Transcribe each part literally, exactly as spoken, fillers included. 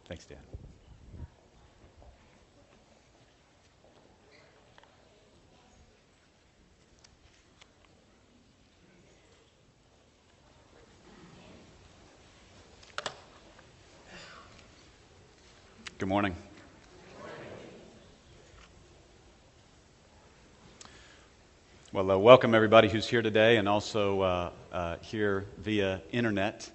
Thanks, Dan. Good morning. Well, uh, welcome everybody who's here today and also uh, uh, here via internet.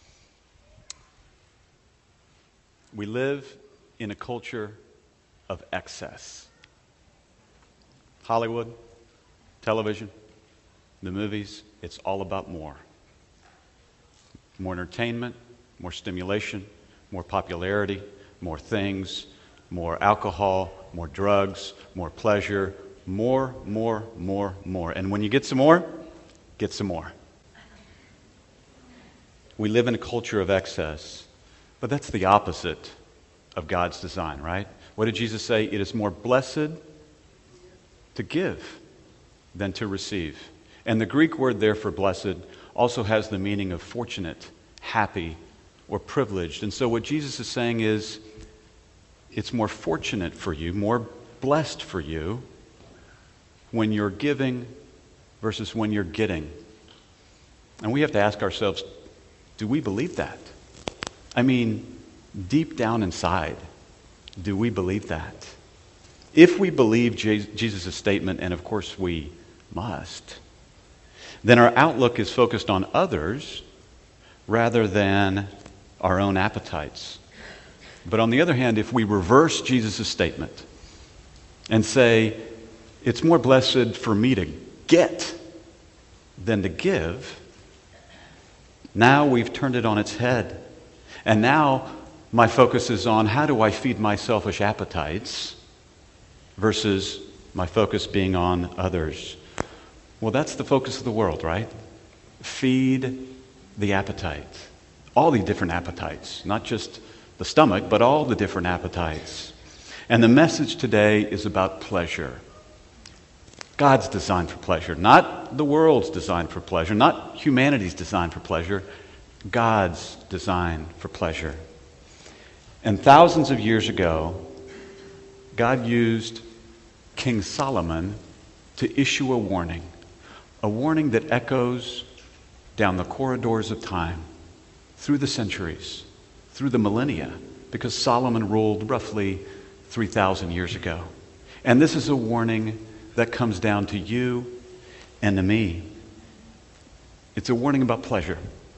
We live in a culture of excess. Hollywood, television, the movies, it's all about more. More entertainment, more stimulation, more popularity, more things, more alcohol, more drugs, more pleasure, more, more, more, more. And when you get some more, get some more. We live in a culture of excess, but that's the opposite of God's design, right? What did Jesus say? It is more blessed to give than to receive. And the Greek word there for blessed also has the meaning of fortunate, happy, or privileged. And so what Jesus is saying is, it's more fortunate for you, more blessed for you when you're giving versus when you're getting. And we have to ask ourselves, do we believe that? I mean, deep down inside, do we believe that? If we believe Jesus' statement, and of course we must, then our outlook is focused on others rather than our own appetites. But on the other hand, if we reverse Jesus' statement and say, it's more blessed for me to get than to give, now we've turned it on its head. And now my focus is on how do I feed my selfish appetites versus my focus being on others. Well, that's the focus of the world, right? Feed the appetite. All the different appetites, not just the stomach, but all the different appetites. And the message today is about pleasure. God's design for pleasure, not the world's design for pleasure, not humanity's design for pleasure, God's design for pleasure. And thousands of years ago, God used King Solomon to issue a warning, a warning that echoes down the corridors of time, through the centuries, through the millennia, because Solomon ruled roughly three thousand years ago. And this is a warning that comes down to you and to me. It's a warning about pleasure.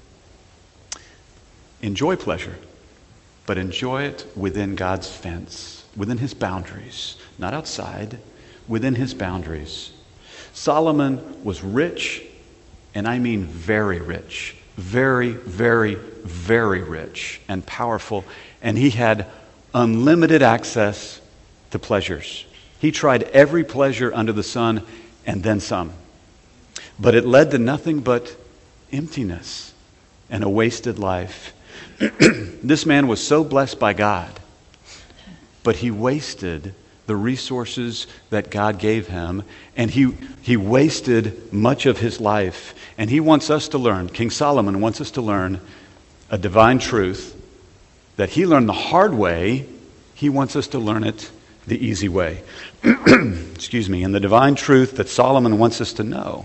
Enjoy pleasure, but enjoy it within God's fence, within His boundaries, not outside, within His boundaries. Solomon was rich, and I mean very rich, very, very, very rich and powerful, and he had unlimited access to pleasures. He tried every pleasure under the sun and then some. But it led to nothing but emptiness and a wasted life. This man was so blessed by God, but he wasted the resources that God gave him, and he, he wasted much of his life. And he wants us to learn, King Solomon wants us to learn a divine truth that he learned the hard way. He wants us to learn it the easy way. Excuse me. And the divine truth that Solomon wants us to know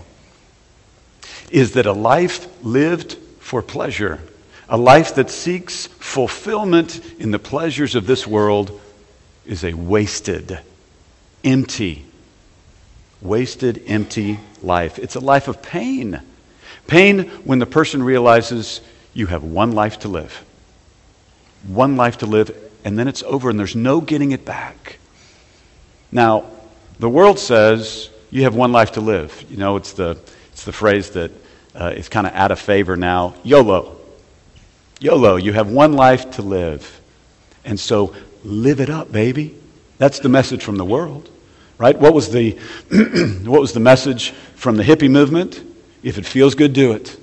is that a life lived for pleasure, a life that seeks fulfillment in the pleasures of this world, is a wasted, empty, wasted, empty life. It's a life of pain. Pain when the person realizes you have one life to live. One life to live, and then it's over, and there's no getting it back. Now, the world says you have one life to live. You know, it's the it's the phrase that uh, is kind of out of favor now. YOLO. YOLO, you have one life to live. And so live it up, baby. That's the message from the world, right? What was the what was the message from the hippie movement? If it feels good, do it.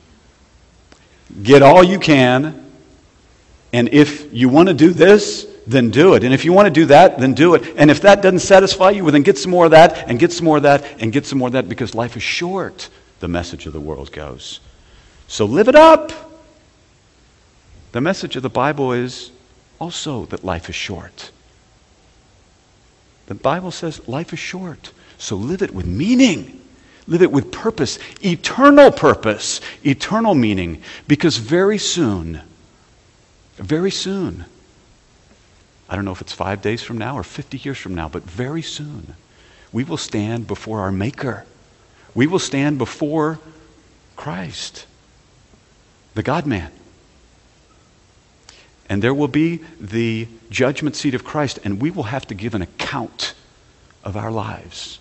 Get all you can, and if you want to do this, then do it. And if you want to do that, then do it. And if that doesn't satisfy you, well, then get some more of that, and get some more of that, and get some more of that, because life is short, the message of the world goes. So live it up. The message of the Bible is also that life is short. The Bible says life is short, so live it with meaning. Live it with purpose, eternal purpose, eternal meaning, because very soon, very soon, I don't know if it's five days from now or fifty years from now, but very soon, we will stand before our Maker. We will stand before Christ, the God-man. And there will be the judgment seat of Christ, and we will have to give an account of our lives.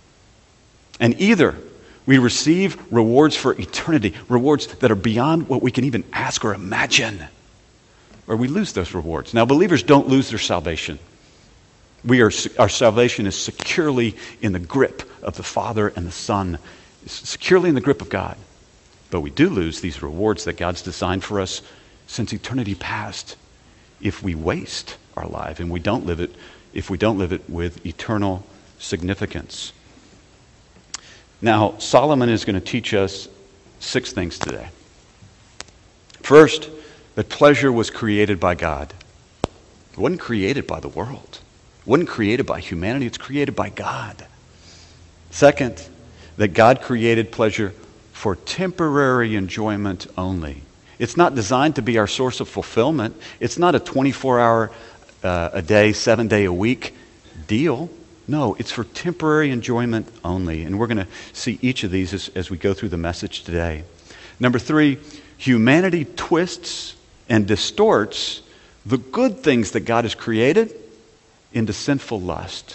And either we receive rewards for eternity, rewards that are beyond what we can even ask or imagine, or we lose those rewards. Now, believers don't lose their salvation. We are, our salvation is securely in the grip of the Father and the Son, securely in the grip of God. But we do lose these rewards that God's designed for us since eternity past if we waste our life and we don't live it, if we don't live it with eternal significance. Now, Solomon is going to teach us six things today. First, that pleasure was created by God. It wasn't created by the world. It wasn't created by humanity. It's created by God. Second, that God created pleasure for temporary enjoyment only. It's not designed to be our source of fulfillment. It's not a twenty-four hour uh, a day, seven day a week deal. No, it's for temporary enjoyment only. And we're going to see each of these as, as we go through the message today. Number three, humanity twists and distorts the good things that God has created into sinful lust,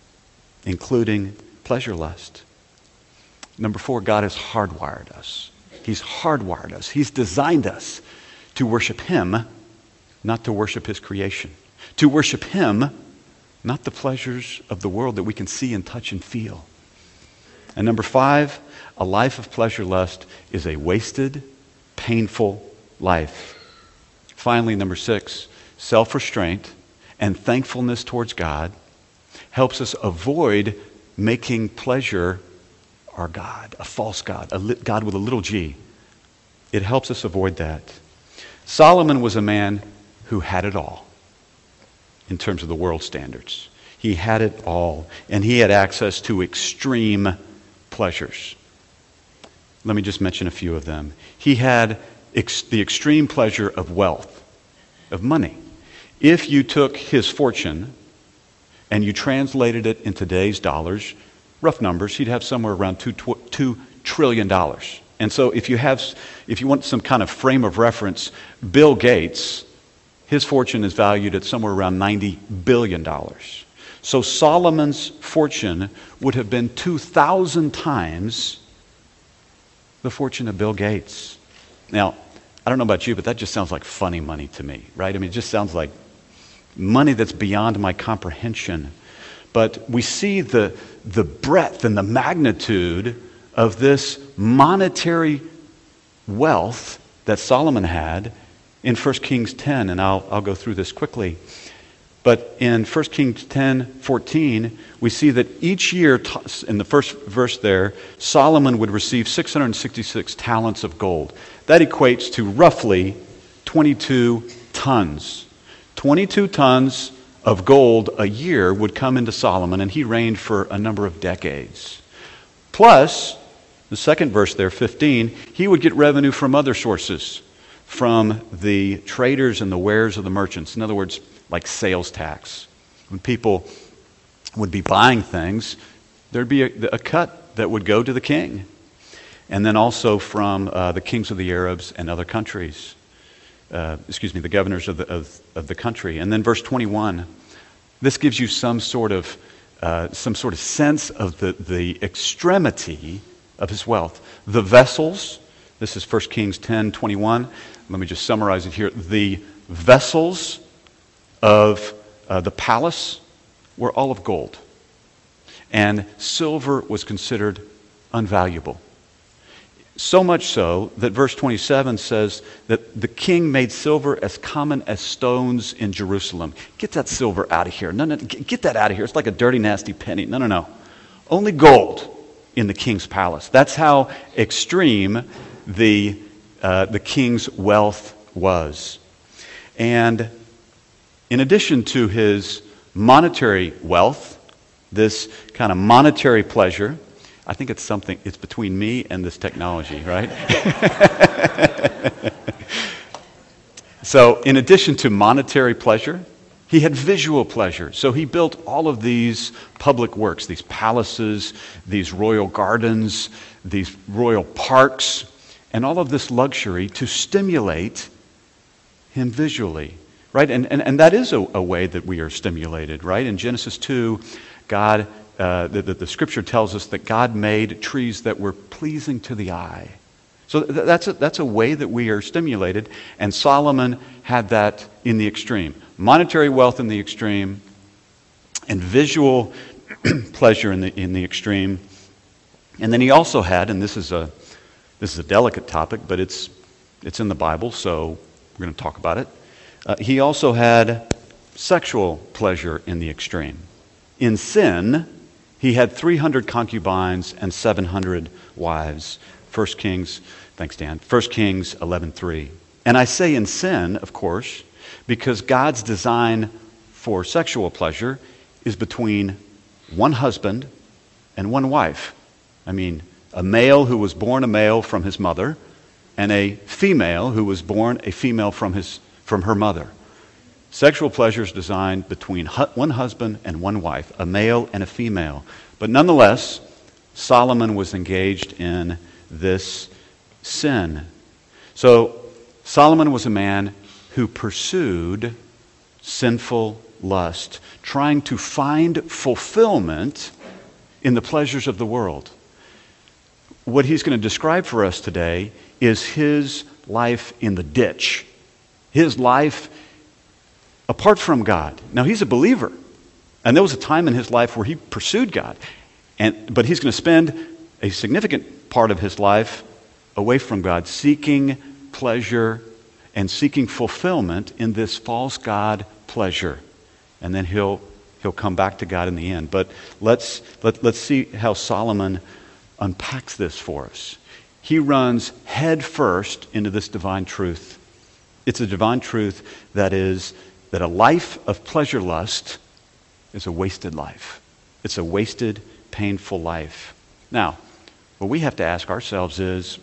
including pleasure lust. Number four, God has hardwired us. He's hardwired us. He's designed us to worship Him, not to worship His creation. To worship Him, not the pleasures of the world that we can see and touch and feel. And number five, a life of pleasure lust is a wasted, painful life. Finally, number six, self-restraint and thankfulness towards God helps us avoid making pleasure our God, a false God, a li- God with a little g. It helps us avoid that. Solomon was a man who had it all in terms of the world standards. He had it all, and he had access to extreme pleasures. Let me just mention a few of them. He had ex- the extreme pleasure of wealth, of money. If you took his fortune and you translated it in today's dollars, rough numbers, he'd have somewhere around two, tw- two trillion dollars. And so if you have, if you want some kind of frame of reference, Bill Gates, his fortune is valued at somewhere around ninety billion dollars. So Solomon's fortune would have been two thousand times the fortune of Bill Gates. Now, I don't know about you, but that just sounds like funny money to me, right? I mean, it just sounds like money that's beyond my comprehension. But we see the, the breadth and the magnitude of this monetary wealth that Solomon had in First Kings ten, and I'll, I'll go through this quickly. But in First Kings ten fourteen, we see that each year, in the first verse there, Solomon would receive six hundred sixty-six talents of gold. That equates to roughly twenty-two tons. twenty-two tons of gold a year would come into Solomon, and he reigned for a number of decades. Plus, the second verse there, fifteen, he would get revenue from other sources, from the traders and the wares of the merchants. In other words, like sales tax. When people would be buying things, there'd be a, a cut that would go to the king. And then also from uh, the kings of the Arabs and other countries. Uh, excuse me, the governors of the, of, of the country. And then verse twenty-one, this gives you some sort of uh, some sort of sense of the, the extremity of his wealth. The vessels, this is First Kings ten twenty-one. Let me just summarize it here. The vessels of uh, the palace were all of gold, and silver was considered unvaluable. So much so that verse twenty-seven says that the king made silver as common as stones in Jerusalem. Get that silver out of here. No, no, get that out of here. It's like a dirty, nasty penny. No, no, no. Only gold in the king's palace. That's how extreme the, uh, the king's wealth was. And in addition to his monetary wealth, this kind of monetary pleasure, I think it's something, it's between me and this technology, right? So, in addition to monetary pleasure, he had visual pleasure. So he built all of these public works, these palaces, these royal gardens, these royal parks, and all of this luxury to stimulate him visually, right? And, and, and that is a, a way that we are stimulated, right? In Genesis two, God, uh, the, the, the scripture tells us that God made trees that were pleasing to the eye. So th- that's a, that's a way that we are stimulated, and Solomon had that in the extreme. Monetary wealth in the extreme, and visual pleasure in the in the extreme. And then he also had, and this is a this is a delicate topic, but it's it's in the Bible, so we're going to talk about it. Uh, he also had sexual pleasure in the extreme. In sin, he had three hundred concubines and seven hundred wives. First Kings, thanks Dan. First Kings eleven three. And I say in sin, of course, because God's design for sexual pleasure is between one husband and one wife. I mean, a male who was born a male from his mother, and a female who was born a female from his from her mother. Sexual pleasure is designed between hu- one husband and one wife, a male and a female. But nonetheless, Solomon was engaged in this sin. So Solomon was a man who pursued sinful lust, trying to find fulfillment in the pleasures of the world. What he's going to describe for us today is his life in the ditch, his life apart from God. Now, he's a believer, and there was a time in his life where he pursued God, and but he's going to spend a significant part of his life away from God, seeking pleasure and seeking fulfillment in this false god pleasure. And then he'll he'll come back to God in the end. But let's let, let's see how Solomon unpacks this for us. He runs head first into this divine truth. It's a divine truth that is that a life of pleasure lust is a wasted life. It's a wasted, painful life. Now, what we have to ask ourselves is,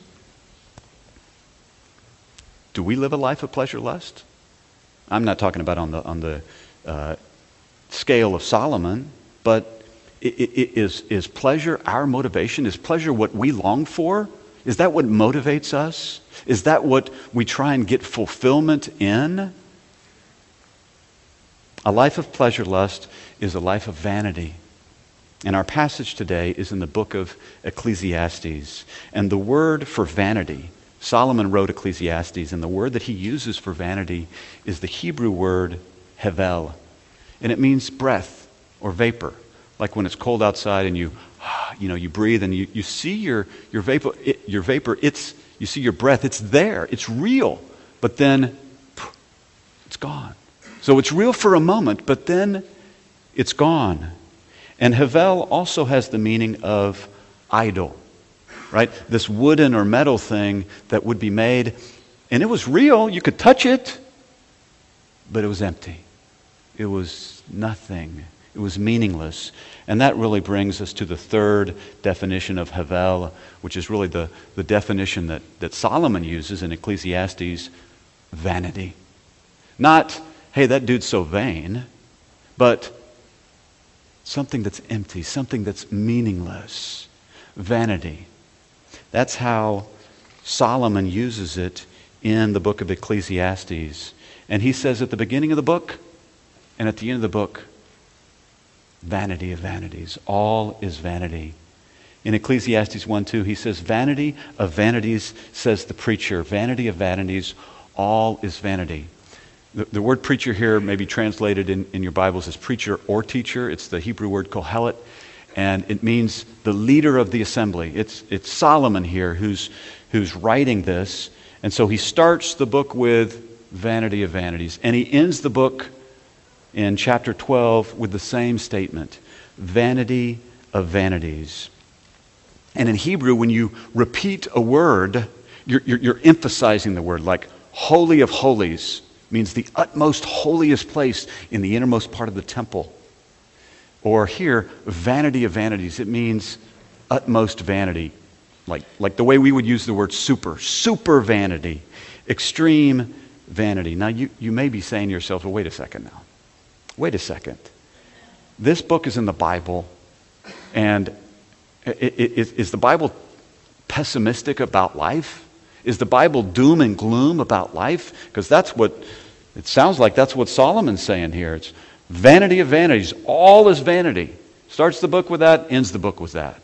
do we live a life of pleasure lust? I'm not talking about on the on the uh, scale of Solomon, but it, it, is is pleasure our motivation? Is pleasure what we long for? Is that what motivates us? Is that what we try and get fulfillment in? A life of pleasure lust is a life of vanity. And our passage today is in the book of Ecclesiastes. And the word for vanity, Solomon wrote Ecclesiastes, and the word that he uses for vanity is the Hebrew word hevel. And it means breath or vapor. Like when it's cold outside and you, you know, you breathe and you, you see your, your vapor, it, your vapor, it's, you see your breath, it's there, it's real. But then, it's gone. So it's real for a moment, but then it's gone. And hevel also has the meaning of idol. Right? This wooden or metal thing that would be made, and it was real, you could touch it, but it was empty. It was nothing. It was meaningless. And that really brings us to the third definition of hevel, which is really the, the definition that, that Solomon uses in Ecclesiastes, vanity. Not, hey, that dude's so vain, but something that's empty, something that's meaningless. Vanity. That's how Solomon uses it in the book of Ecclesiastes. And he says at the beginning of the book and at the end of the book, vanity of vanities. All is vanity. In Ecclesiastes one two, he says, vanity of vanities, says the preacher. Vanity of vanities, all is vanity. The, the word preacher here may be translated in, in your Bibles as preacher or teacher. It's the Hebrew word kohelet. And it means the leader of the assembly. It's it's Solomon here who's who's writing this. And so he starts the book with vanity of vanities. And he ends the book in chapter twelve with the same statement. Vanity of vanities. And in Hebrew, when you repeat a word, you're, you're, you're emphasizing the word, like holy of holies. means the utmost holiest place in the innermost part of the temple. Or here, vanity of vanities. It means utmost vanity. Like, like the way we would use the word super. Super vanity. Extreme vanity. Now, you, you may be saying to yourself, well, wait a second now. Wait a second. This book is in the Bible, and is, is the Bible pessimistic about life? Is the Bible doom and gloom about life? Because that's what, it sounds like that's what Solomon's saying here. It's vanity of vanities. All is vanity. Starts the book with that, ends the book with that.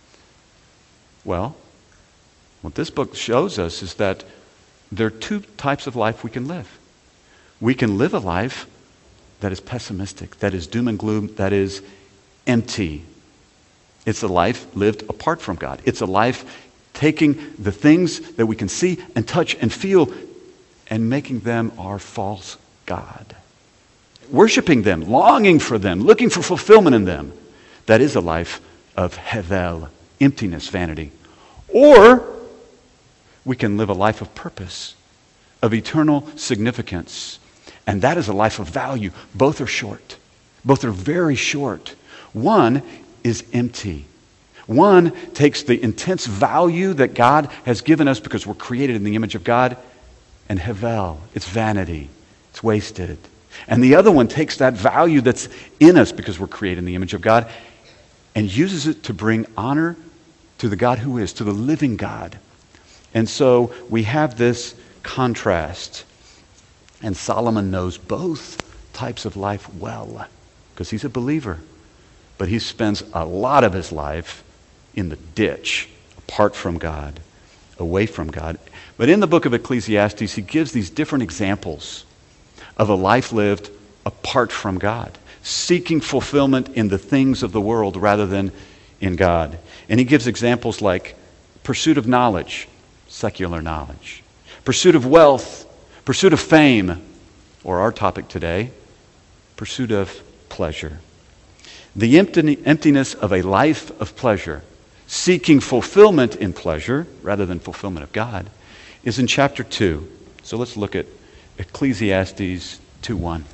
Well, what this book shows us is that there are two types of life we can live. We can live a life that is pessimistic, that is doom and gloom, that is empty. It's a life lived apart from God. It's a life taking the things that we can see and touch and feel and making them our false God. Worshiping them, longing for them, looking for fulfillment in them. That is a life of hevel, emptiness, vanity. Or we can live a life of purpose, of eternal significance. And that is a life of value. Both are short. Both are very short. One is empty. One takes the intense value that God has given us because we're created in the image of God, and hevel, it's vanity, it's wasted. And the other one takes that value that's in us because we're created in the image of God and uses it to bring honor to the God who is, to the living God. And so we have this contrast. And Solomon knows both types of life well because he's a believer. But he spends a lot of his life in the ditch, apart from God, away from God. But in the book of Ecclesiastes, he gives these different examples of a life lived apart from God, seeking fulfillment in the things of the world rather than in God. And he gives examples like pursuit of knowledge, secular knowledge, pursuit of wealth, pursuit of fame, or our topic today, pursuit of pleasure. The empty, emptiness of a life of pleasure, seeking fulfillment in pleasure rather than fulfillment of God, is in chapter two. So let's look at Ecclesiastes two one.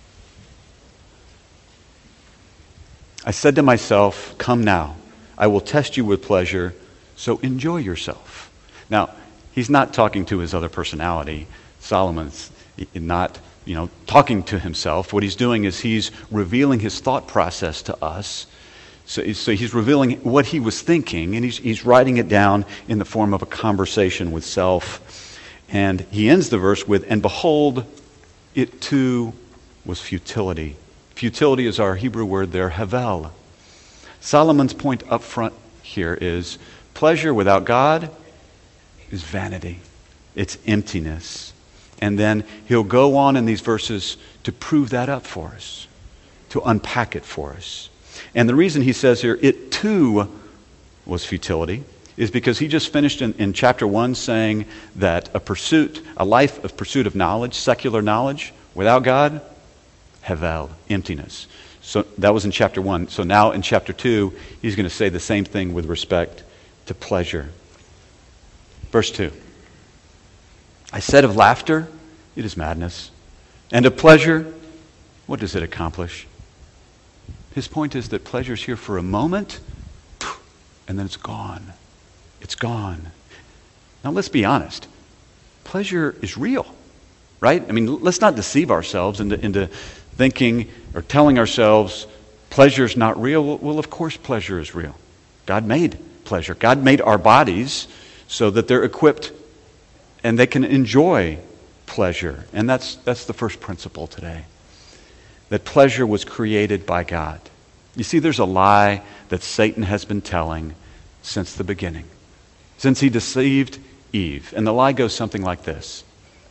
I said to myself, come now, I will test you with pleasure, so enjoy yourself. Now, he's not talking to his other personality. Solomon's not, you know, talking to himself. What he's doing is he's revealing his thought process to us. So, so he's revealing what he was thinking, and he's, he's writing it down in the form of a conversation with self. And he ends the verse with, and behold, it too was futility. Futility is our Hebrew word there, hevel. Solomon's point up front here is pleasure without God is vanity. It's emptiness. And then he'll go on in these verses to prove that up for us, to unpack it for us. And the reason he says here, it too was futility, is because he just finished in, in chapter one saying that a pursuit, a life of pursuit of knowledge, secular knowledge, without God, hevel, emptiness. So that was in chapter one. So now in chapter two, he's going to say the same thing with respect to pleasure. Verse two. I said of laughter, it is madness. And of pleasure, what does it accomplish? His point is that pleasure is here for a moment, and then it's gone. It's gone. Now let's be honest. Pleasure is real, right? I mean, let's not deceive ourselves into, into thinking or telling ourselves pleasure is not real. Well, well, of course pleasure is real. God made pleasure. God made our bodies so that they're equipped and they can enjoy pleasure. And that's that's the first principle today. That pleasure was created by God. You see, there's a lie that Satan has been telling since the beginning, since he deceived Eve. And the lie goes something like this.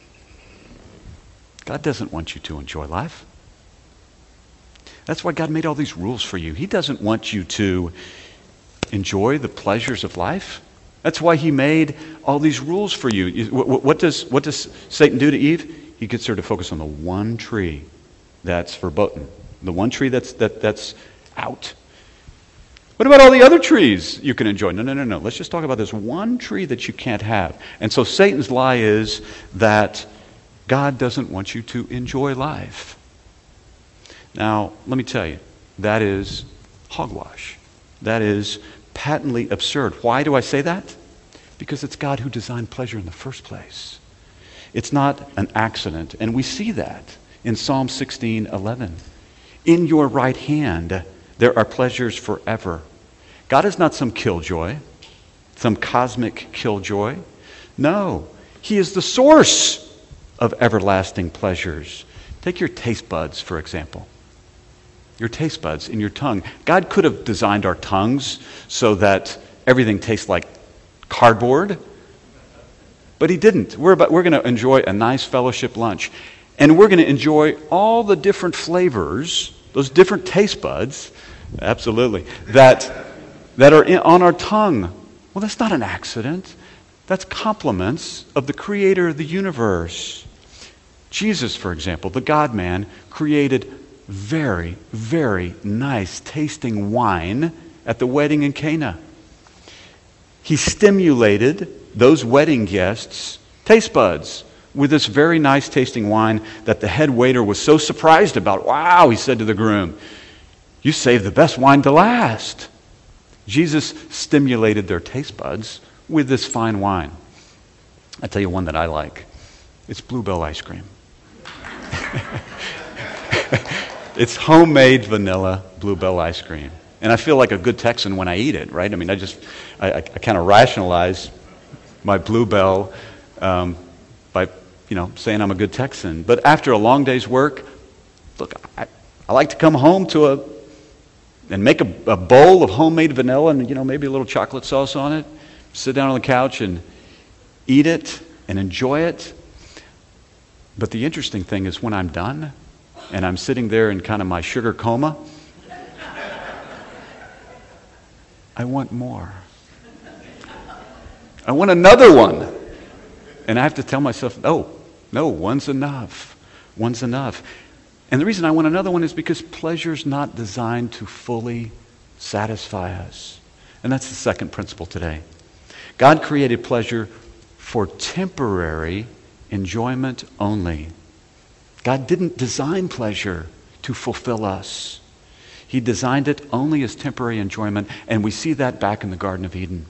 God doesn't want you to enjoy life. That's why God made all these rules for you. He doesn't want you to enjoy the pleasures of life. That's why he made all these rules for you. What does, what does Satan do to Eve? He gets her to focus on the one tree that's verboten, the one tree that's that that's out. What about all the other trees you can enjoy? No, no, no, no. Let's just talk about this one tree that you can't have. And so Satan's lie is that God doesn't want you to enjoy life. Now, let me tell you, that is hogwash. That is patently absurd. Why do I say that? Because it's God who designed pleasure in the first place. It's not an accident, and we see that in Psalm sixteen eleven. In your right hand there are pleasures forever. God is not some killjoy, some cosmic killjoy. No, He is the source of everlasting pleasures. Take your taste buds, for example. Your taste buds in your tongue. God could have designed our tongues so that everything tastes like cardboard, but He didn't. We're, about, we're going to enjoy a nice fellowship lunch, and we're going to enjoy all the different flavors, those different taste buds, absolutely, that, that are in, on our tongue. Well, that's not an accident. That's compliments of the Creator of the universe. Jesus, for example, the God-man, created very, very nice tasting wine at the wedding in Cana. He stimulated those wedding guests' taste buds with this very nice tasting wine that the head waiter was so surprised about. Wow, he said to the groom, you saved the best wine to last. Jesus stimulated their taste buds with this fine wine. I'll tell you one that I like. It's Bluebell ice cream. It's homemade vanilla Bluebell ice cream. And I feel like a good Texan when I eat it, right? I mean, I just, I, I, I kind of rationalize my Bluebell um, by, you know, saying I'm a good Texan. But after a long day's work, look, I, I like to come home to a, and make a, a bowl of homemade vanilla and, you know, maybe a little chocolate sauce on it, sit down on the couch and eat it and enjoy it. But the interesting thing is when I'm done and I'm sitting there in kind of my sugar coma, I want more. I want another one. And I have to tell myself, no, no, one's enough. One's enough. And the reason I want another one is because pleasure's not designed to fully satisfy us. And that's the second principle today. God created pleasure for temporary enjoyment only. God didn't design pleasure to fulfill us. He designed it only as temporary enjoyment, and we see that back in the Garden of Eden.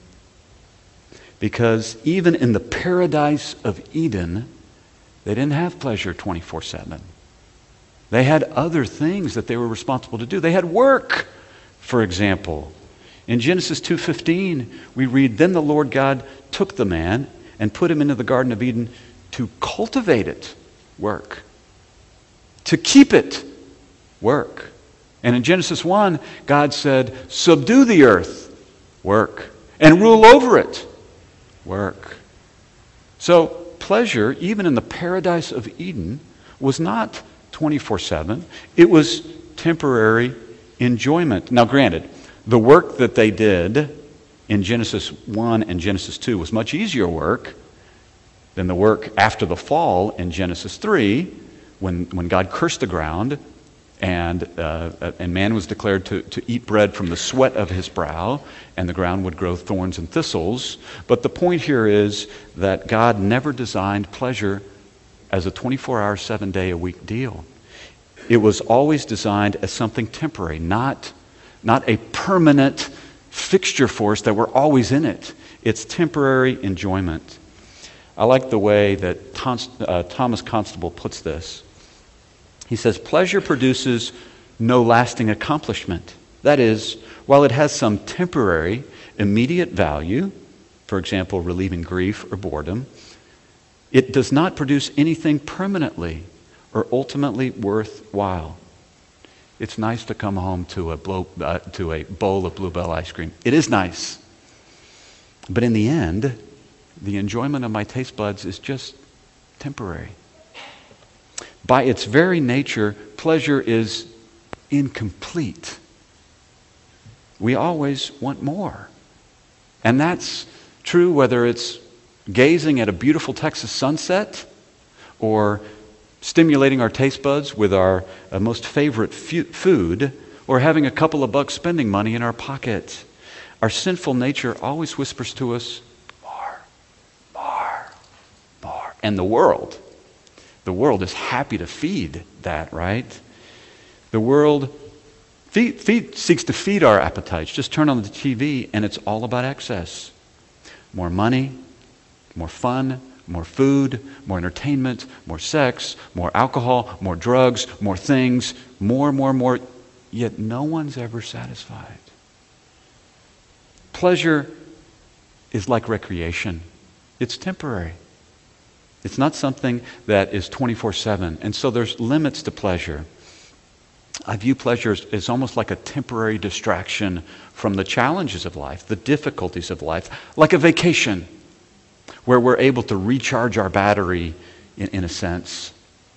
Because even in the paradise of Eden, they didn't have pleasure twenty-four seven. They had other things that they were responsible to do. They had work, for example. In Genesis two fifteen, we read, "Then the Lord God took the man and put him into the Garden of Eden to cultivate it," work. "To keep it," work. And in Genesis one, God said, "Subdue the earth," work. "And rule over it," work. So pleasure, even in the paradise of Eden, was not twenty-four seven. It was temporary enjoyment. Now granted, the work that they did in Genesis one and Genesis two was much easier work than the work after the fall in Genesis three, when, when God cursed the ground and, uh, and man was declared to, to eat bread from the sweat of his brow, and the ground would grow thorns and thistles. But the point here is that God never designed pleasure as a twenty-four hour, seven day a week deal. It was always designed as something temporary, not, not a permanent fixture for us that we're always in it. It's temporary enjoyment. I like the way that Tom, uh, Thomas Constable puts this. He says, "Pleasure produces no lasting accomplishment. That is, while it has some temporary, immediate value, for example, relieving grief or boredom, it does not produce anything permanently or ultimately worthwhile." It's nice to come home to a, blow, uh, to a bowl of Bluebell ice cream. It is nice. But in the end, the enjoyment of my taste buds is just temporary. By its very nature, pleasure is incomplete. We always want more. And that's true whether it's gazing at a beautiful Texas sunset or stimulating our taste buds with our uh, most favorite fu- food, or having a couple of bucks spending money in our pocket. Our sinful nature always whispers to us, more, more, more. And the world, the world is happy to feed that, right? The world feed, feed, seeks to feed our appetites. Just turn on the T V and it's all about excess. More money, more fun, more food, more entertainment, more sex, more alcohol, more drugs, more things, more, more, more. Yet no one's ever satisfied. Pleasure is like recreation. It's temporary. It's not something that is twenty-four seven. And so there's limits to pleasure. I view pleasure as, as almost like a temporary distraction from the challenges of life, the difficulties of life, like a vacation where we're able to recharge our battery in, in a sense.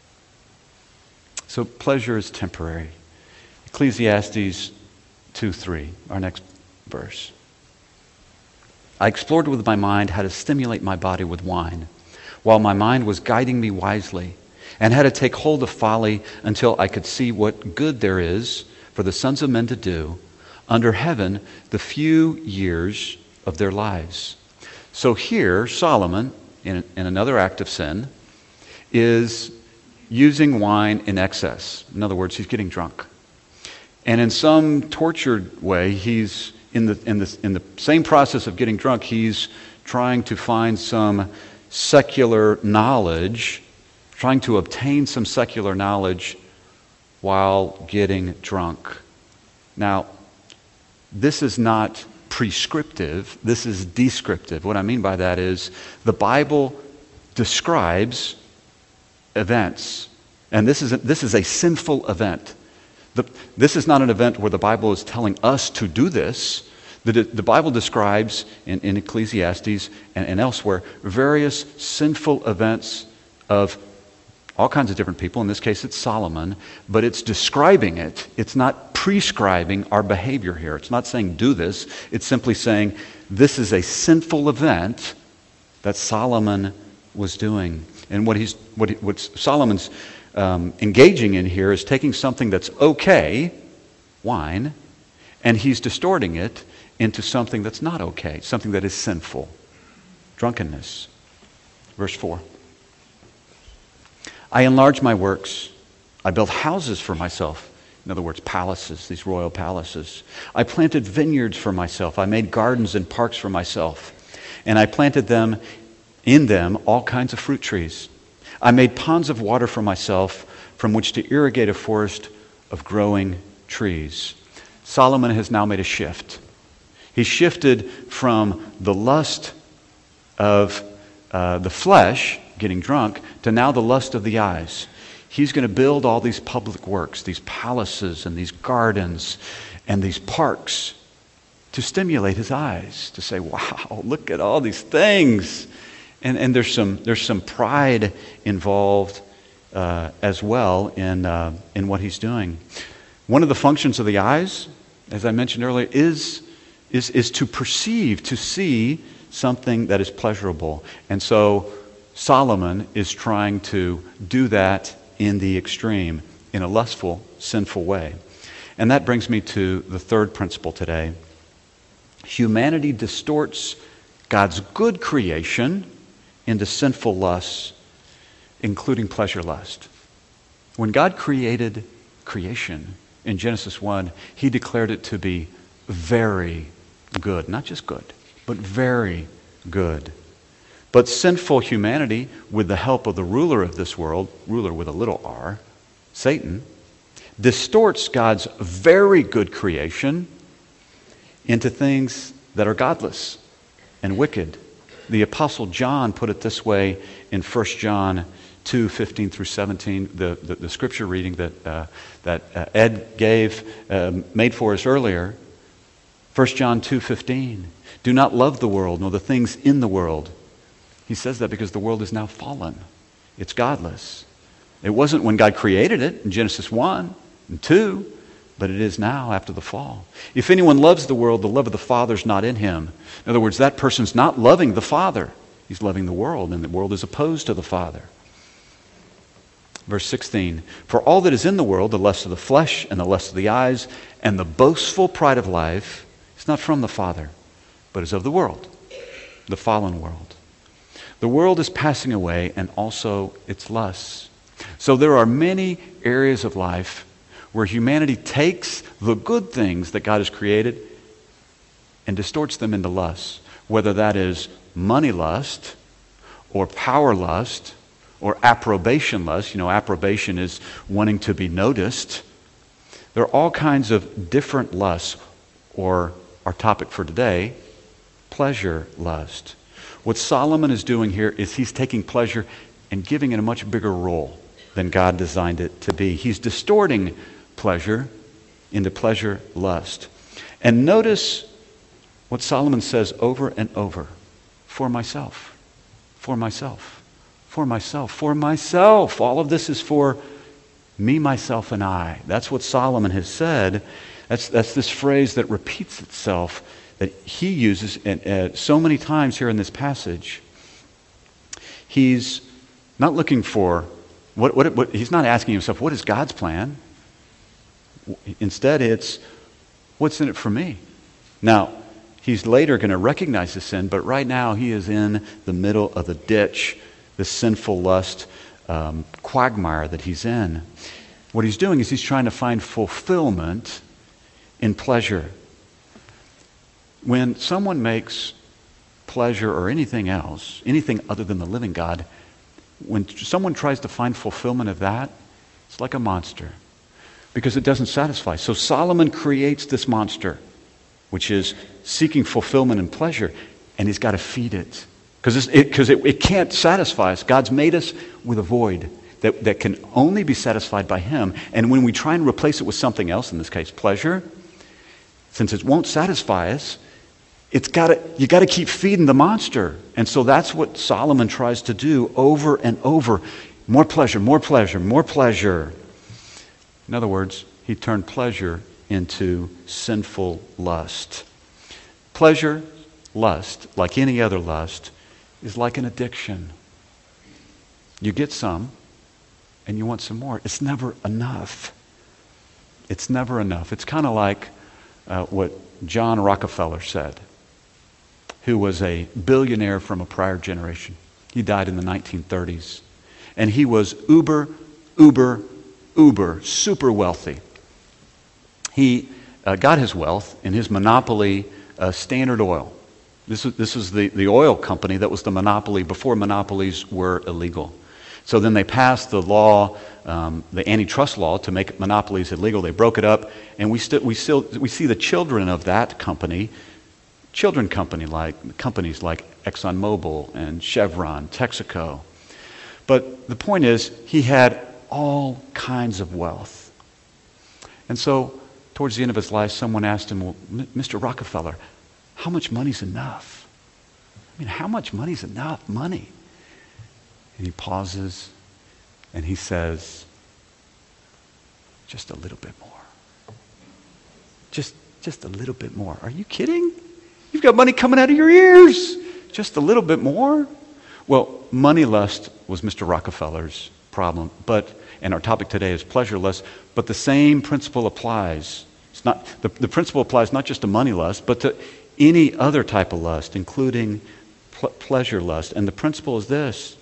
So pleasure is temporary. Ecclesiastes two three, our next verse. I explored with my mind how to stimulate my body with wine, while my mind was guiding me wisely, and how to take hold of folly until I could see what good there is for the sons of men to do under heaven the few years of their lives. So here, Solomon, in, in another act of sin, is using wine in excess. In other words, he's getting drunk. And in some tortured way, he's in the, in the, in the same process of getting drunk, he's trying to find some secular knowledge, trying to obtain some secular knowledge while getting drunk. Now, this is not prescriptive, this is descriptive. What I mean by that is the Bible describes events, and this is a, this is a sinful event. The, this is not an event where the Bible is telling us to do this. The, the Bible describes in, in Ecclesiastes and, and elsewhere various sinful events of all kinds of different people. In this case, it's Solomon, but it's describing it. It's not prescribing our behavior here. It's not saying do this. It's simply saying this is a sinful event that Solomon was doing. And what he's what, he, what Solomon's um, engaging in here is taking something that's okay, wine, and he's distorting it into something that's not okay, something that is sinful, drunkenness. Verse four. I enlarged my works. I built houses for myself. In other words, palaces, these royal palaces. I planted vineyards for myself. I made gardens and parks for myself. And I planted them, in them, all kinds of fruit trees. I made ponds of water for myself from which to irrigate a forest of growing trees. Solomon has now made a shift. He shifted from the lust of uh, the flesh, getting drunk, to now the lust of the eyes. He's going to build all these public works, these palaces and these gardens and these parks to stimulate his eyes, to say, wow, look at all these things. And, and there's some there's some pride involved uh, as well in uh, in what he's doing. One of the functions of the eyes, as I mentioned earlier, is is is to perceive, to see something that is pleasurable. And so Solomon is trying to do that in the extreme, in a lustful, sinful way. And that brings me to the third principle today. Humanity distorts God's good creation into sinful lusts, including pleasure lust. When God created creation in Genesis one, he declared it to be very good. Not just good, but very good. But sinful humanity, with the help of the ruler of this world, ruler with a little r, Satan, distorts God's very good creation into things that are godless and wicked. The Apostle John put it this way in First John two, fifteen through seventeen, the, the, the scripture reading that, uh, that uh, Ed gave, uh, made for us earlier. First John two, fifteen. Do not love the world, nor the things in the world. He says that because the world is now fallen. It's godless. It wasn't when God created it in Genesis one and two, but it is now after the fall. If anyone loves the world, the love of the Father is not in him. In other words, that person's not loving the Father. He's loving the world, and the world is opposed to the Father. Verse sixteen, for all that is in the world, the lust of the flesh and the lust of the eyes and the boastful pride of life, is not from the Father, but is of the world, the fallen world. The world is passing away, and also its lusts. So there are many areas of life where humanity takes the good things that God has created and distorts them into lust, whether that is money lust or power lust or approbation lust. You know, approbation is wanting to be noticed. There are all kinds of different lusts, or our topic for today, pleasure lust. What Solomon is doing here is he's taking pleasure and giving it a much bigger role than God designed it to be. He's distorting pleasure into pleasure lust. And notice what Solomon says over and over. For myself, for myself, for myself, for myself. All of this is for me, myself, and I. That's what Solomon has said. That's, that's this phrase that repeats itself that he uses uh, so many times here in this passage. He's not looking for, what, what, what, he's not asking himself, what is God's plan? Instead, it's, what's in it for me? Now, he's later going to recognize the sin, but right now he is in the middle of the ditch, the sinful lust um, quagmire that he's in. What he's doing is he's trying to find fulfillment in pleasure. When someone makes pleasure or anything else, anything other than the living God, when someone tries to find fulfillment of that, it's like a monster because it doesn't satisfy. So Solomon creates this monster, which is seeking fulfillment and pleasure, and he's got to feed it because it, because it, it can't satisfy us. God's made us with a void that, that can only be satisfied by him. And when we try and replace it with something else, in this case pleasure, since it won't satisfy us, it's got to, you got to keep feeding the monster. And so that's what Solomon tries to do over and over. More pleasure, more pleasure, more pleasure. In other words, he turned pleasure into sinful lust. Pleasure, lust, like any other lust, is like an addiction. You get some, and you want some more. It's never enough. It's never enough. It's kind of like uh, what John Rockefeller said, who was a billionaire from a prior generation. He died in the nineteen thirties. And he was uber, uber, uber, super wealthy. He uh, got his wealth in his monopoly, uh, Standard Oil. This is, this is the, the oil company that was the monopoly before monopolies were illegal. So then they passed the law, um, the antitrust law, to make monopolies illegal. They broke it up, and we still we still we see the children of that company, children company like companies like ExxonMobil and Chevron, Texaco. But the point is, he had all kinds of wealth, and so towards the end of his life, someone asked him, "Well, Mister Rockefeller, how much money's enough? I mean, how much money's enough money?" And he pauses and he says, just a little bit more. Just, just a little bit more. Are you kidding? You've got money coming out of your ears. Just a little bit more? Well, money lust was Mister Rockefeller's problem, but, and our topic today is pleasure lust, but the same principle applies. It's not, the, the principle applies not just to money lust, but to any other type of lust, including pl- pleasure lust. And the principle is this: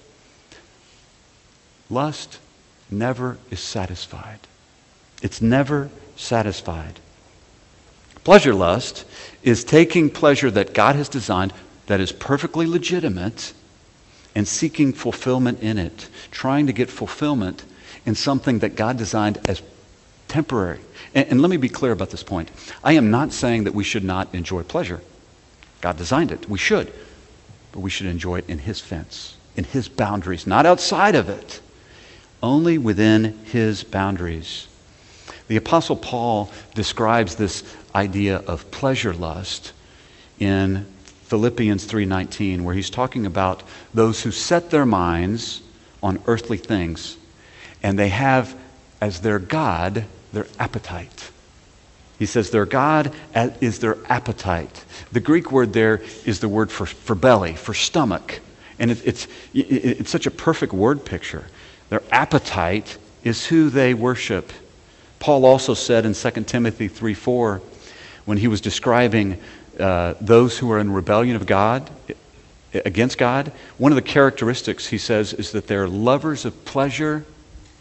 lust never is satisfied. It's never satisfied. Pleasure lust is taking pleasure that God has designed that is perfectly legitimate and seeking fulfillment in it, trying to get fulfillment in something that God designed as temporary. And, and let me be clear about this point. I am not saying that we should not enjoy pleasure. God designed it. We should. But we should enjoy it in His fence, in His boundaries, not outside of it. Only within His boundaries. The Apostle Paul describes this idea of pleasure lust in Philippians three nineteen, where he's talking about those who set their minds on earthly things, and they have as their God their appetite. He says their God is their appetite. The Greek word there is the word for, for belly, for stomach. And it, it's, it, it's such a perfect word picture. Their appetite is who they worship. Paul also said in Second Timothy three four, when he was describing uh, those who are in rebellion of God, against God, one of the characteristics, he says, is that they're lovers of pleasure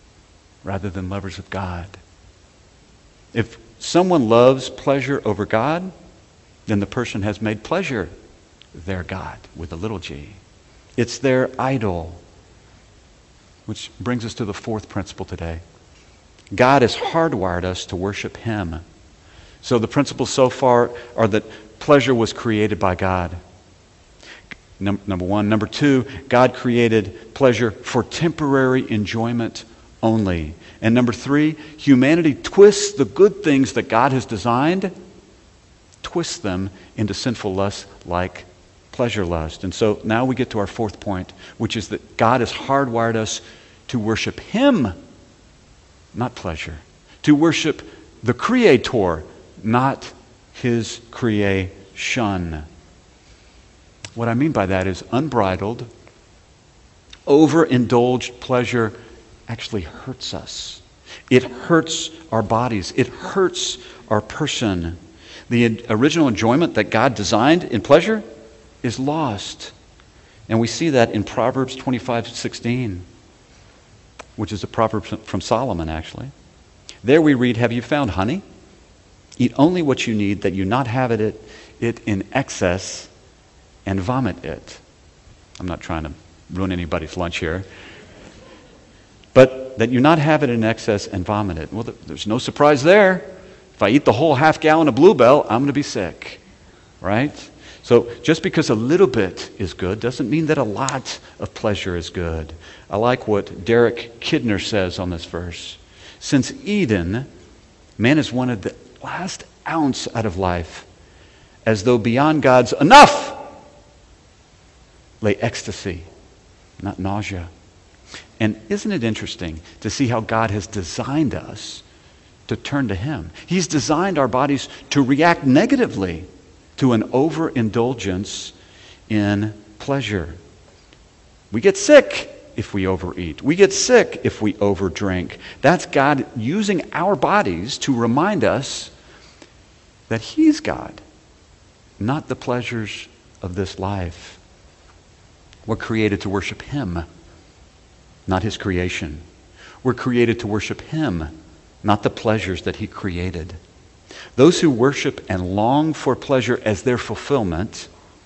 rather than lovers of God. If someone loves pleasure over God, then the person has made pleasure their God with a little g. It's their idol. Which brings us to the fourth principle today. God has hardwired us to worship Him. So the principles so far are that pleasure was created by God. Num- number one. Number two, God created pleasure for temporary enjoyment only. And number three, humanity twists the good things that God has designed, twists them into sinful lust like pleasure lust. And so now we get to our fourth point, which is that God has hardwired us to worship Him, not pleasure. To worship the Creator, not His creation. What I mean by that is unbridled, overindulged pleasure actually hurts us. It hurts our bodies. It hurts our person. The original enjoyment that God designed in pleasure is lost. And we see that in Proverbs twenty-five sixteen, which is a proverb from Solomon, actually. There we read, "Have you found honey? Eat only what you need, that you not have it, it in excess, and vomit it." I'm not trying to ruin anybody's lunch here. But that you not have it in excess and vomit it. Well, there's no surprise there. If I eat the whole half gallon of Bluebell, I'm going to be sick. Right? So just because a little bit is good doesn't mean that a lot of pleasure is good. I like what Derek Kidner says on this verse. Since Eden, man has wanted the last ounce out of life, as though beyond God's enough lay ecstasy, not nausea. And isn't it interesting to see how God has designed us to turn to Him? He's designed our bodies to react negatively to an overindulgence in pleasure. We get sick if we overeat. We get sick if we overdrink. That's God using our bodies to remind us that He's God, not the pleasures of this life. We're created to worship Him, not His creation. We're created to worship Him, not the pleasures that He created. Those who worship and long for pleasure as their fulfillment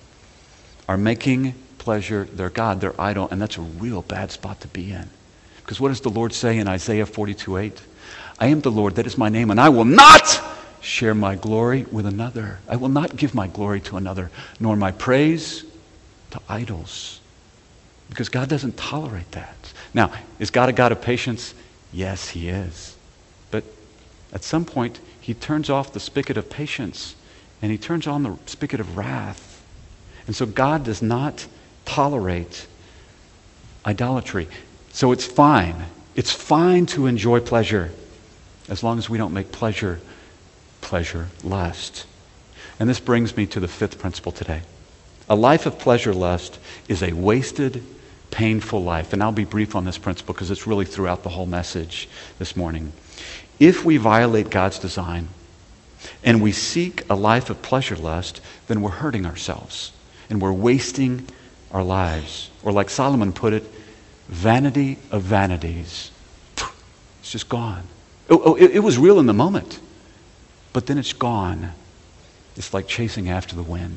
are making pleasure their God, their idol, and that's a real bad spot to be in. Because what does the Lord say in Isaiah forty-two eight? "I am the Lord, that is my name, and I will not share my glory with another. I will not give my glory to another, nor my praise to idols." Because God doesn't tolerate that. Now, is God a God of patience? Yes, He is. But at some point, He turns off the spigot of patience and He turns on the spigot of wrath. And so God does not tolerate idolatry. So it's fine. It's fine to enjoy pleasure as long as we don't make pleasure pleasure lust. And this brings me to the fifth principle today. A life of pleasure lust is a wasted, painful life. And I'll be brief on this principle because it's really throughout the whole message this morning. If we violate God's design and we seek a life of pleasure lust, then we're hurting ourselves and we're wasting our lives. Or like Solomon put it, vanity of vanities. It's just gone. Oh, oh, it, it was real in the moment, but then it's gone. It's like chasing after the wind.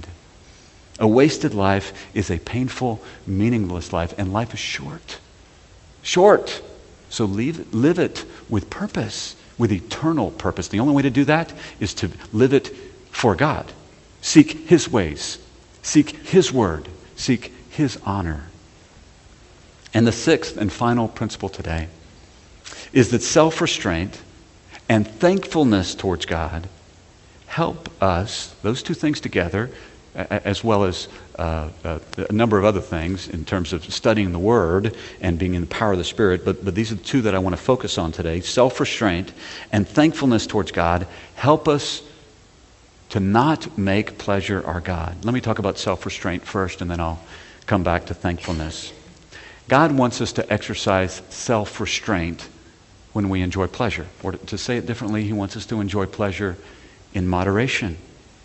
A wasted life is a painful, meaningless life, and life is short. Short. So leave, live it with purpose, with eternal purpose. The only way to do that is to live it for God. Seek His ways. Seek His word. Seek His honor. And the sixth and final principle today is that self-restraint and thankfulness towards God help us, those two things together, as well as uh, uh, a number of other things in terms of studying the Word and being in the power of the Spirit, but, but these are the two that I want to focus on today. Self-restraint and thankfulness towards God help us to not make pleasure our God. Let me talk about self-restraint first, and then I'll come back to thankfulness. God wants us to exercise self-restraint when we enjoy pleasure. Or to say it differently, He wants us to enjoy pleasure in moderation.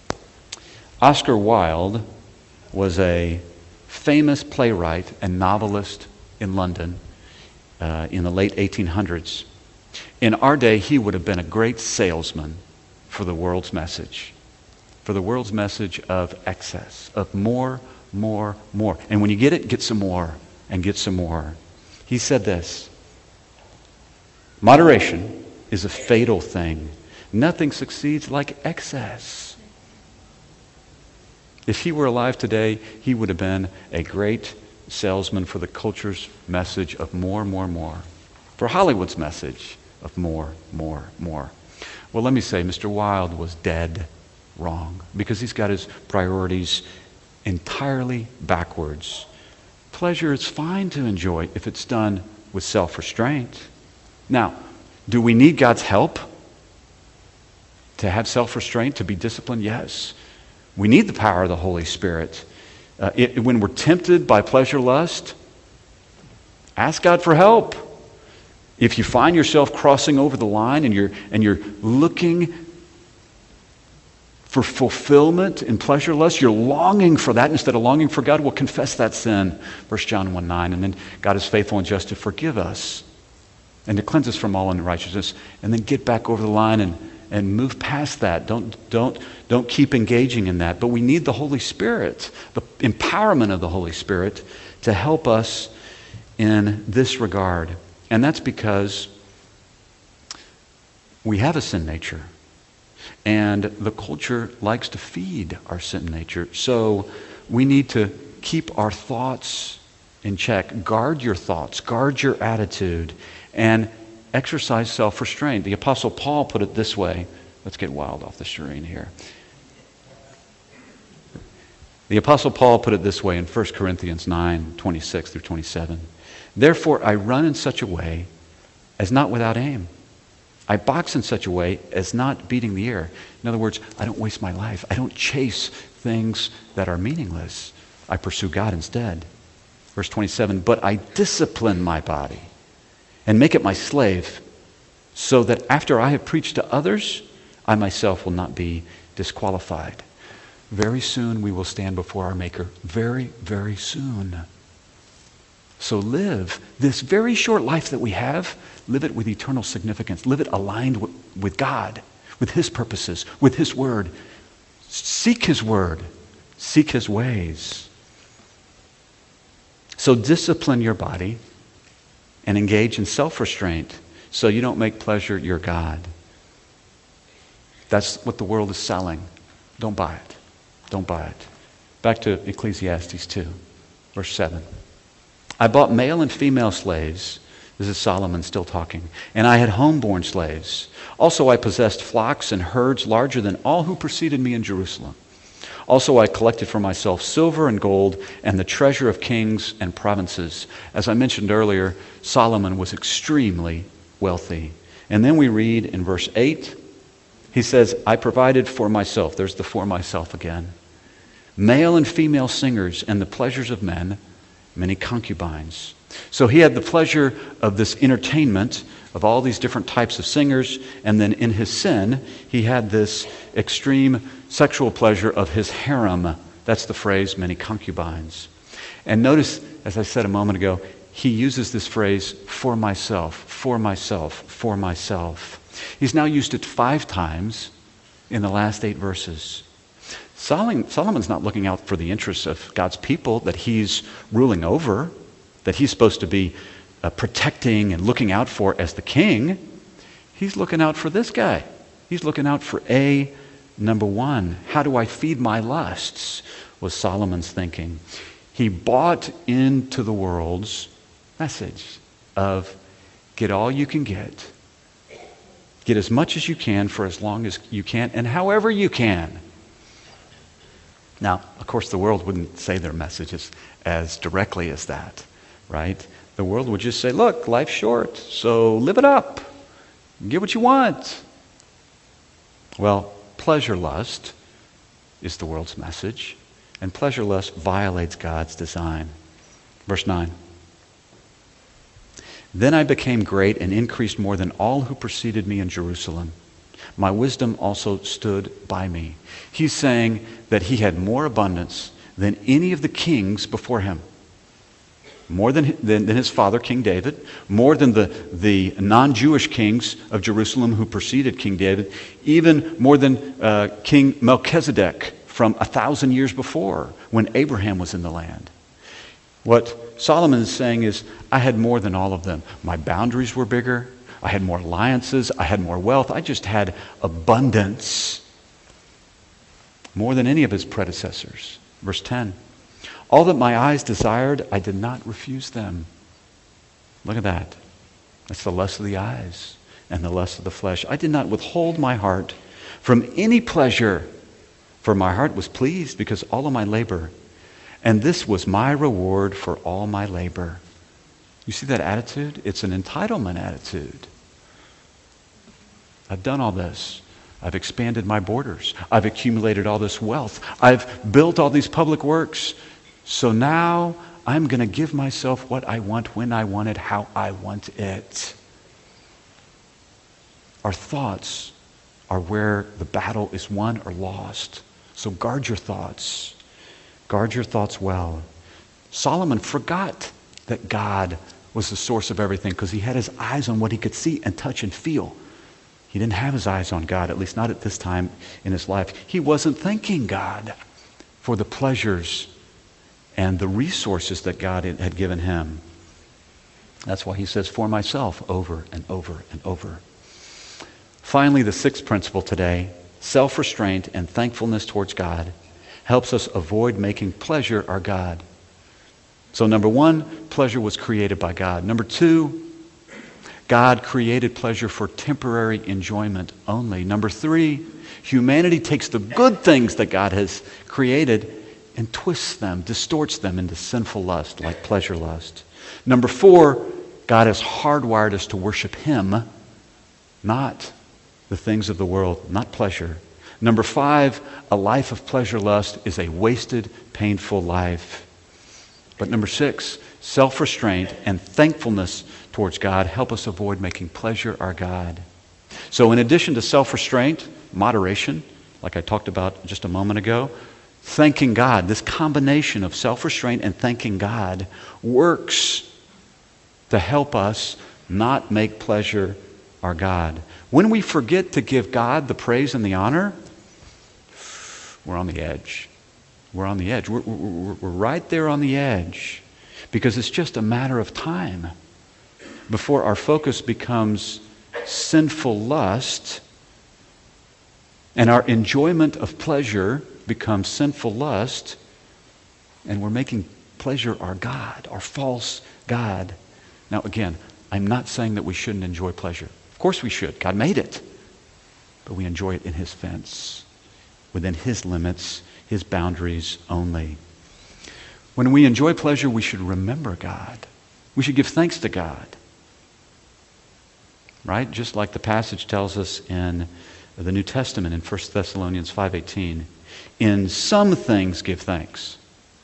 Oscar Wilde was a famous playwright and novelist in London uh, in the late eighteen hundreds. in our day, he would have been a great salesman for the world's message, for the world's message of excess, of more, more, more. And when you get it, get some more, and get some more. He said this, moderation is a fatal thing. Nothing succeeds like excess. If he were alive today, he would have been a great salesman for the culture's message of more, more, more. For Hollywood's message of more, more, more. Well, let me say, Mister Wilde was dead wrong because he's got his priorities entirely backwards. Pleasure is fine to enjoy if it's done with self-restraint. Now, do we need God's help to have self-restraint, to be disciplined? Yes. We need the power of the Holy Spirit. Uh, it, when we're tempted by pleasure lust, ask God for help. If you find yourself crossing over the line and you're and you're looking for fulfillment in pleasure lust, you're longing for that instead of longing for God, well, confess that sin. First John one nine, and then God is faithful and just to forgive us and to cleanse us from all unrighteousness, and then get back over the line and, and move past that. Don't, don't, don't keep engaging in that. But we need the Holy Spirit, the empowerment of the Holy Spirit to help us in this regard. And that's because we have a sin nature. And the culture likes to feed our sin nature. So we need to keep our thoughts in check. Guard your thoughts. Guard your attitude. And exercise self-restraint. The Apostle Paul put it this way. Let's get wild off the screen here. The Apostle Paul put it this way in First Corinthians nine, twenty-six through twenty-seven. Therefore I run in such a way as not without aim. I box in such a way as not beating the air. In other words, I don't waste my life. I don't chase things that are meaningless. I pursue God instead. Verse twenty-seven, but I discipline my body and make it my slave, so that after I have preached to others, I myself will not be disqualified. Very soon we will stand before our Maker. Very, very soon. So live this very short life that we have, live it with eternal significance. Live it aligned with, with God, with His purposes, with His Word. Seek His Word. Seek His ways. So discipline your body and engage in self-restraint so you don't make pleasure your God. That's what the world is selling. Don't buy it. Don't buy it. Back to Ecclesiastes two, verse seven. I bought male and female slaves. This is Solomon still talking. And I had homeborn slaves. Also I possessed flocks and herds larger than all who preceded me in Jerusalem. Also I collected for myself silver and gold and the treasure of kings and provinces. As I mentioned earlier, Solomon was extremely wealthy. And then we read in verse eight, he says, I provided for myself, there's the for myself again, male and female singers and the pleasures of men, many concubines. So he had the pleasure of this entertainment of all these different types of singers, and then in his sin, he had this extreme sexual pleasure of his harem. That's the phrase, many concubines. And notice, as I said a moment ago, he uses this phrase, for myself, for myself, for myself. He's now used it five times in the last eight verses. Solomon's not looking out for the interests of God's people that he's ruling over, that he's supposed to be uh, protecting and looking out for as the king. He's looking out for this guy. He's looking out for A, number one. How do I feed my lusts? Was Solomon's thinking. He bought into the world's message of get all you can get. Get as much as you can for as long as you can and however you can. Now, of course, the world wouldn't say their messages as directly as that, right? The world would just say, look, life's short, so live it up. Get what you want. Well, pleasure lust is the world's message, and pleasure lust violates God's design. Verse nine. Then I became great and increased more than all who preceded me in Jerusalem. My wisdom also stood by me. He's saying that he had more abundance than any of the kings before him. more than, than, than his father, King David, more than the, the non-Jewish kings of Jerusalem who preceded King David, even more than uh, King Melchizedek from a thousand years before when Abraham was in the land. What Solomon is saying is, I had more than all of them. My boundaries were bigger. I had more alliances. I had more wealth. I just had abundance. More than any of his predecessors. Verse ten. All that my eyes desired, I did not refuse them. Look at that. That's the lust of the eyes and the lust of the flesh. I did not withhold my heart from any pleasure, for my heart was pleased because all of my labor. And this was my reward for all my labor. You see that attitude? It's an entitlement attitude. I've done all this. I've expanded my borders. I've accumulated all this wealth. I've built all these public works. So now I'm going to give myself what I want, when I want it, how I want it. Our thoughts are where the battle is won or lost. So guard your thoughts. Guard your thoughts well. Solomon forgot that God was the source of everything because he had his eyes on what he could see and touch and feel. He didn't have his eyes on God, at least not at this time in his life. He wasn't thanking God for the pleasures and the resources that God had given him. That's why he says, for myself, over and over and over. Finally, the sixth principle today, self-restraint and thankfulness towards God, helps us avoid making pleasure our God. So number one, pleasure was created by God. Number two, God created pleasure for temporary enjoyment only. Number three, humanity takes the good things that God has created and twists them, distorts them into sinful lust, like pleasure lust. Number four, God has hardwired us to worship Him, not the things of the world, not pleasure. Number five, a life of pleasure lust is a wasted, painful life. But number six, self-restraint and thankfulness towards God help us avoid making pleasure our God. So in addition to self-restraint, moderation, like I talked about just a moment ago, thanking God, this combination of self-restraint and thanking God works to help us not make pleasure our God. When we forget to give God the praise and the honor, we're on the edge. We're on the edge. We're, we're, we're right there on the edge because it's just a matter of time before our focus becomes sinful lust and our enjoyment of pleasure becomes sinful lust, and we're making pleasure our God, our false God. Now again, I'm not saying that we shouldn't enjoy pleasure. Of course we should. God made it. But we enjoy it in His fence, within His limits, His boundaries only. When we enjoy pleasure, we should remember God. We should give thanks to God. Right? Just like the passage tells us in the New Testament in First Thessalonians five eighteen. In some things give thanks.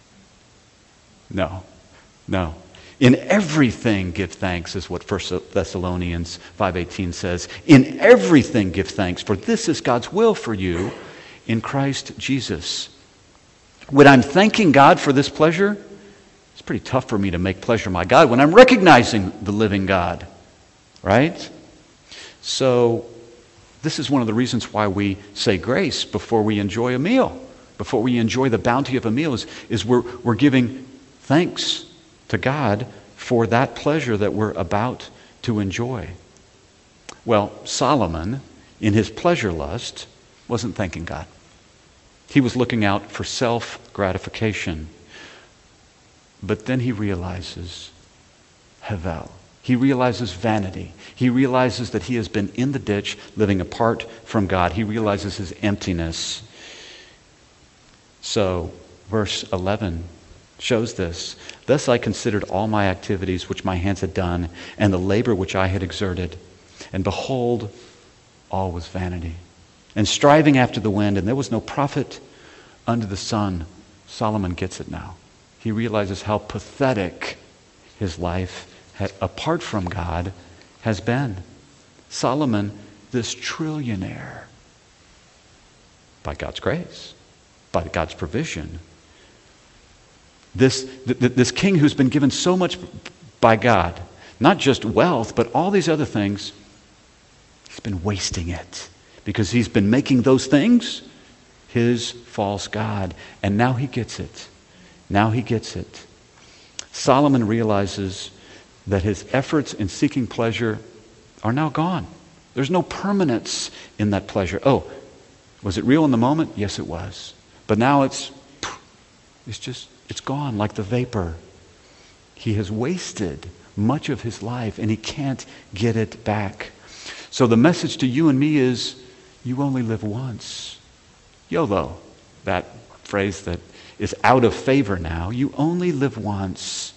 No, no. In everything give thanks is what First Thessalonians five eighteen says. In everything give thanks, for this is God's will for you in Christ Jesus. When I'm thanking God for this pleasure, it's pretty tough for me to make pleasure my God when I'm recognizing the living God. Right? So this is one of the reasons why we say grace before we enjoy a meal. Before we enjoy the bounty of a meal is, is we're, we're giving thanks to God for that pleasure that we're about to enjoy. Well, Solomon, in his pleasure lust, wasn't thanking God. He was looking out for self-gratification. But then he realizes Havel. He realizes vanity. He realizes that he has been in the ditch, living apart from God. He realizes his emptiness. So, verse eleven shows this. Thus I considered all my activities which my hands had done, and the labor which I had exerted. And behold, all was vanity, and striving after the wind, and there was no profit under the sun. Solomon gets it now. He realizes how pathetic his life, had, apart from God, has been. Solomon, this trillionaire, by God's grace, by God's provision, This, th- th- this king who's been given so much by God, not just wealth, but all these other things, he's been wasting it because he's been making those things his false god. And now he gets it. Now he gets it. Solomon realizes that his efforts in seeking pleasure are now gone. There's no permanence in that pleasure. Oh, was it real in the moment? Yes, it was. But now it's, it's just, it's gone like the vapor. He has wasted much of his life and he can't get it back. So the message to you and me is, you only live once. YOLO, that phrase that is out of favor now. You only live once.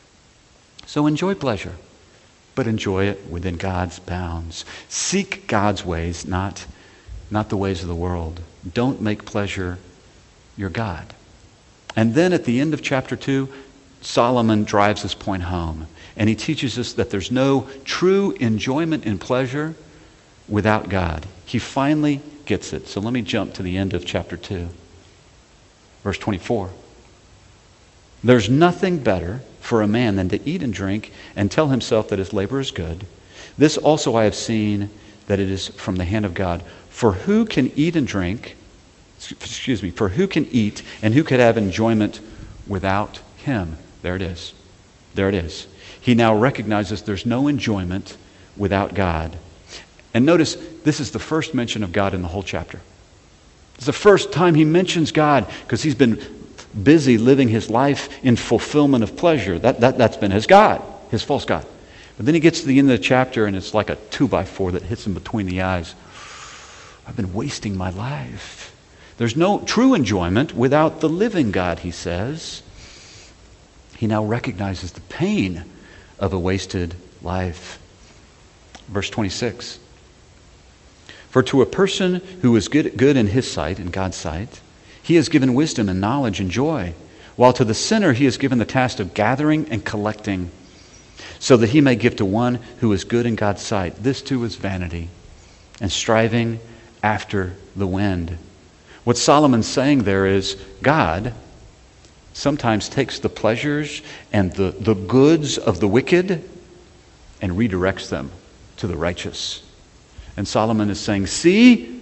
So enjoy pleasure, but enjoy it within God's bounds. Seek God's ways, not, not the ways of the world. Don't make pleasure your God. And then at the end of chapter two, Solomon drives this point home. And he teaches us that there's no true enjoyment in pleasure without God. He finally gets it. So let me jump to the end of chapter two. Verse twenty-four. There's nothing better for a man than to eat and drink and tell himself that his labor is good. This also I have seen that it is from the hand of God. For who can eat and drink, excuse me, for who can eat and who could have enjoyment without him? There it is. There it is. He now recognizes there's no enjoyment without God. And notice, this is the first mention of God in the whole chapter. It's the first time he mentions God because he's been busy living his life in fulfillment of pleasure. That, that, that's been his God, his false God. But then he gets to the end of the chapter and it's like a two by four that hits him between the eyes. I've been wasting my life. There's no true enjoyment without the living God, he says. He now recognizes the pain of a wasted life. Verse twenty-six. For to a person who is good, good in his sight, in God's sight, he has given wisdom and knowledge and joy, while to the sinner he has given the task of gathering and collecting, so that he may give to one who is good in God's sight. This too is vanity and striving after the wind. What Solomon's saying there is God sometimes takes the pleasures and the, the goods of the wicked and redirects them to the righteous. And Solomon is saying, see,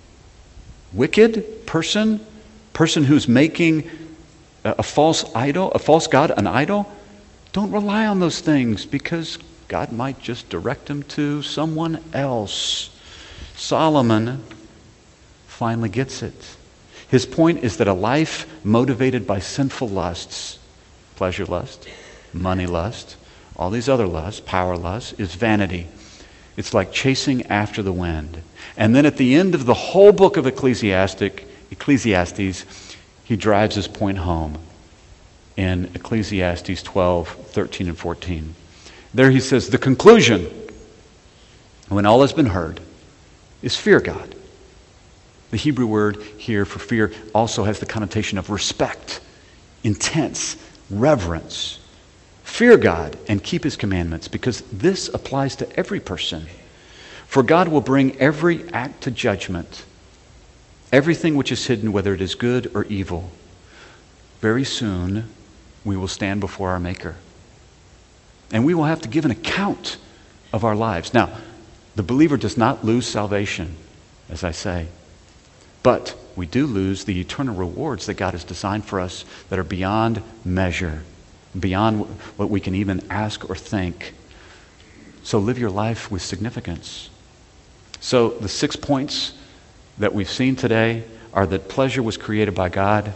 wicked person, person who's making a, a false idol, a false god, an idol, don't rely on those things because God might just direct them to someone else. Solomon finally gets it. His point is that a life motivated by sinful lusts, pleasure lust, money lust, all these other lusts, power lust, is vanity. It's like chasing after the wind. And then at the end of the whole book of Ecclesiastic, Ecclesiastes, he drives his point home in Ecclesiastes twelve, thirteen, and fourteen. There he says, the conclusion, when all has been heard, is fear God. The Hebrew word here for fear also has the connotation of respect, intense reverence. Fear God and keep his commandments, because this applies to every person. For God will bring every act to judgment, everything which is hidden, whether it is good or evil. Very soon we will stand before our Maker. And we will have to give an account of our lives. Now, the believer does not lose salvation, as I say. But we do lose the eternal rewards that God has designed for us that are beyond measure, beyond what we can even ask or think. So live your life with significance. So the six points that we've seen today are that pleasure was created by God,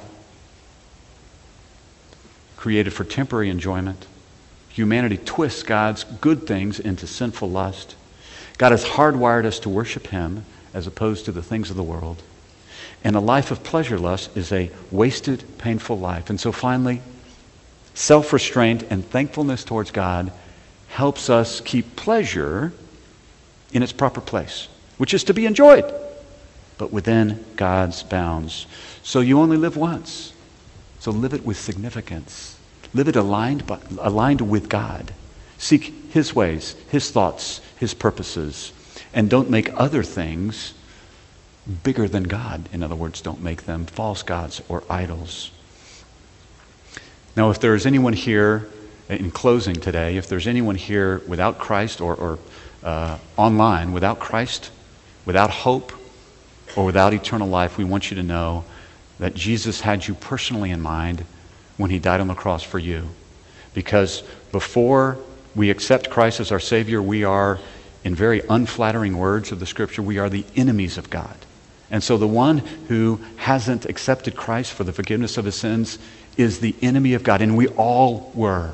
created for temporary enjoyment. Humanity twists God's good things into sinful lust. God has hardwired us to worship him as opposed to the things of the world. And a life of pleasure lust is a wasted, painful life. And so finally, self-restraint and thankfulness towards God helps us keep pleasure in its proper place, which is to be enjoyed, but within God's bounds. So you only live once. So live it with significance. Live it aligned, by, aligned with God. Seek his ways, his thoughts, his purposes, and don't make other things bigger than God. In other words, don't make them false gods or idols. Now, if there is anyone here, in closing today, if there's anyone here without Christ or, or uh, online, without Christ, without hope, or without eternal life, we want you to know that Jesus had you personally in mind when he died on the cross for you. Because before we accept Christ as our Savior, we are, in very unflattering words of the Scripture, we are the enemies of God. And so the one who hasn't accepted Christ for the forgiveness of his sins is the enemy of God, and we all were.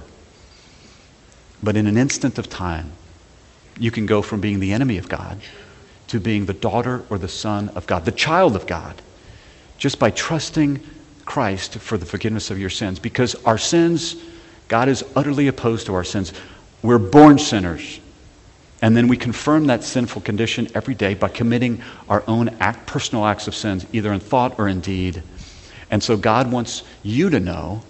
But in an instant of time, you can go from being the enemy of God to being the daughter or the son of God, the child of God, just by trusting Christ for the forgiveness of your sins. Because our sins, God is utterly opposed to our sins. We're born sinners. And then we confirm that sinful condition every day by committing our own act, personal acts of sins, either in thought or in deed. And so God wants you to know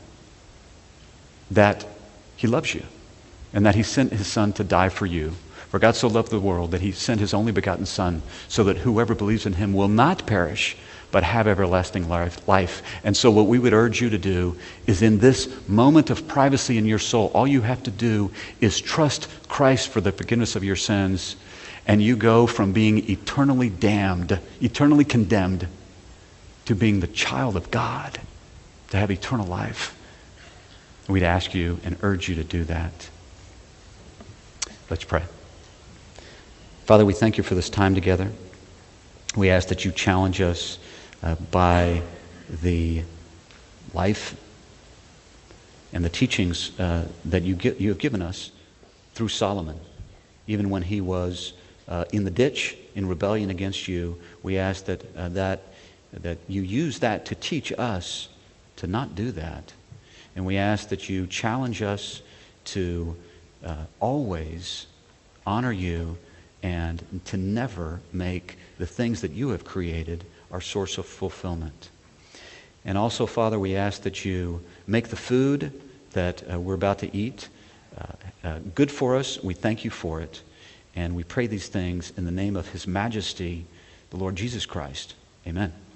that he loves you and that he sent his Son to die for you. For God so loved the world that he sent his only begotten Son so that whoever believes in him will not perish but have everlasting life. And so what we would urge you to do is, in this moment of privacy in your soul, all you have to do is trust Christ for the forgiveness of your sins, and you go from being eternally damned, eternally condemned, to being the child of God, to have eternal life. We'd ask you and urge you to do that. Let's pray. Father, we thank you for this time together. We ask that you challenge us uh, by the life and the teachings uh, that you, gi- you have given us through Solomon. Even when he was uh, in the ditch in rebellion against you, we ask that, uh, that, that you use that to teach us to not do that. And we ask that you challenge us to uh, always honor you and to never make the things that you have created our source of fulfillment. And also, Father, we ask that you make the food that uh, we're about to eat uh, uh, good for us. We thank you for it. And we pray these things in the name of His Majesty, the Lord Jesus Christ. Amen.